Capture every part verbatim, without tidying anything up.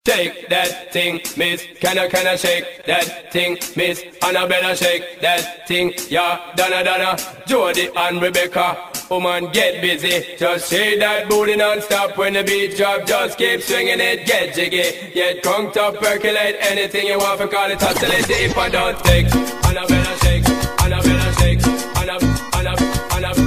Shake that thing, miss. Can I, can I shake that thing, miss? And I better shake that thing, yeah. Donna, Donna, Jody and Rebecca. Woman, get busy. Just shake that booty non-stop when the beat drop. Just keep swinging it, get jiggy. Get crunked up, percolate anything you want for call it oscillate if I don't take. And I better shake, and I better shake. And I, and I, and I,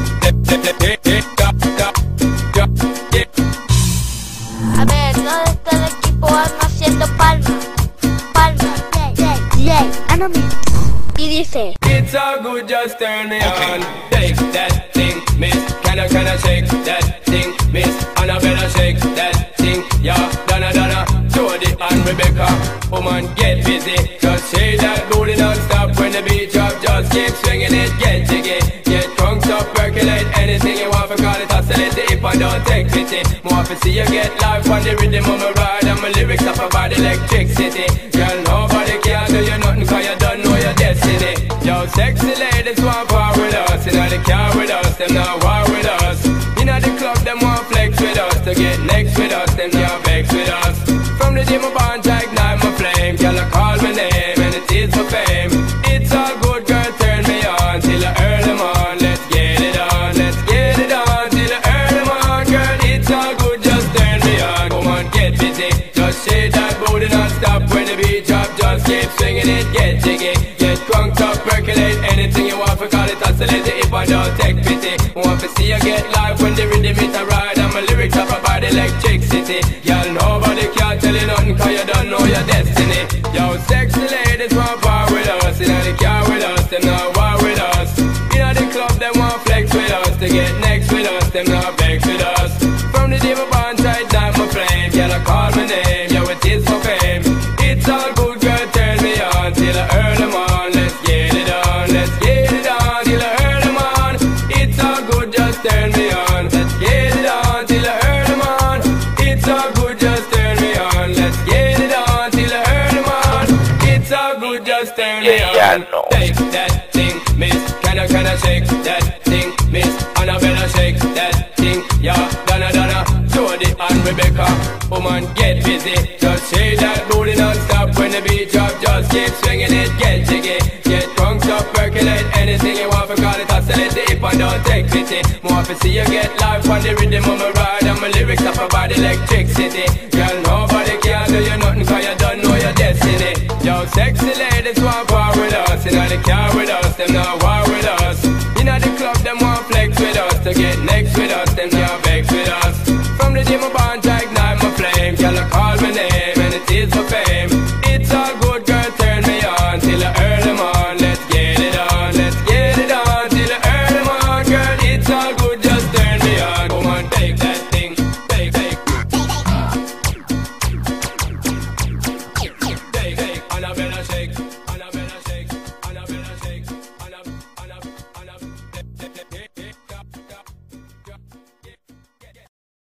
A ver, ¿dónde está el equipo Alma haciendo palma? Palma, yay, yay, and me. Y dice it's all good, just turn me on. Shake that thing, miss. Can I, can I shake that thing, miss? And I better shake that thing, yeah. Donna, Donna, Jody and Rebecca. Woman, get busy. Just shake that booty non-stop when the beat drop. Just keep swinging it, get jiggy. Get crunked up, percolate anything you want for call it oscillate if I don't take pity. More to see you get life on the rhythm of my ride. And my lyrics up about electricity. Girl, nobody can do you nothing cause you don't know your destiny. Yo, sexy ladies want power with us. You know they car with us, them not war with us. You know the club, them want flex with us. To get next with us, them not vex with us. From the gym, I want to ignite my flame. Girl, I call my name and it is for fame. It's all good, girl, turn me on till I earn them on. Let's get it on, let's get it on till I earn them on. Girl, it's all good, just turn me on. Come on, get busy. Just shake that booty non-stop when the beat drop. Just keep swinging it, get jiggy. Get crunked up, percolate anything you want for call it oscillate if I don't take pity. Want to see you get live when the rhythm hit a ride. And my lyrics up about electricity. Girl, nobody can tell you nothing cause you don't know your destiny. Yo, sexy ladies want power with us. You know they car with us, them not war with us. You know the club, them want flex with us. To get next with us, them not vex with us. From the day my bond tight down my flame. Girl, I call my name, yo, it is for fame. It's all good, girl, turn me on till I earn them on. Let's get it on, let's get it on till I earn them on. It's all good, just turn me on. Let's get it on till I earn them on. It's all good, just turn me on. Let's get it on till I earn them on. It's all good, just turn me on. Yeah, no. Shake that thing, miss. Can I, can I shake that thing, miss? And I better shake that thing, yeah. Donna, Donna, Jody and Rebecca. Woman, get busy. Just shake that booty non-stop when the beat drop. Just keep swinging it, get jiggy. Get crunked up, percolate anything you want for call it oscillate if I don't take pity. More to see you get live on the rhythm of my ride. And my lyrics up about electricity. Girl, nobody can do you nothing cause you don't know your destiny. Yo, sexy ladies want power with us. You know they car with us, them not war with us. You know the club, them want flex with us. To get next with us, them not vex with us. From the gym, I want to ignite my flame. Girl, I call my name.